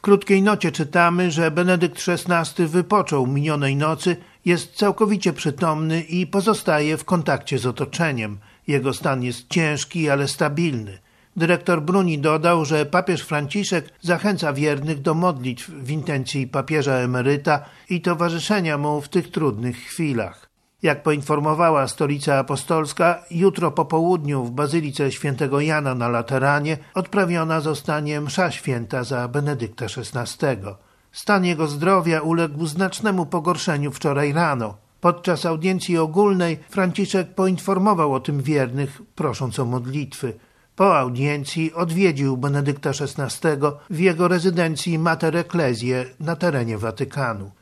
krótkiej nocie czytamy, że Benedykt XVI wypoczął minionej nocy, jest całkowicie przytomny i pozostaje w kontakcie z otoczeniem. Jego stan jest ciężki, ale stabilny. Dyrektor Bruni dodał, że papież Franciszek zachęca wiernych do modlitw w intencji papieża emeryta i towarzyszenia mu w tych trudnych chwilach. Jak poinformowała Stolica Apostolska, jutro po południu w Bazylice Świętego Jana na Lateranie odprawiona zostanie msza święta za Benedykta XVI. Stan jego zdrowia uległ znacznemu pogorszeniu wczoraj rano. Podczas audiencji ogólnej Franciszek poinformował o tym wiernych, prosząc o modlitwy. Po audiencji odwiedził Benedykta XVI w jego rezydencji Mater Ecclesiae na terenie Watykanu.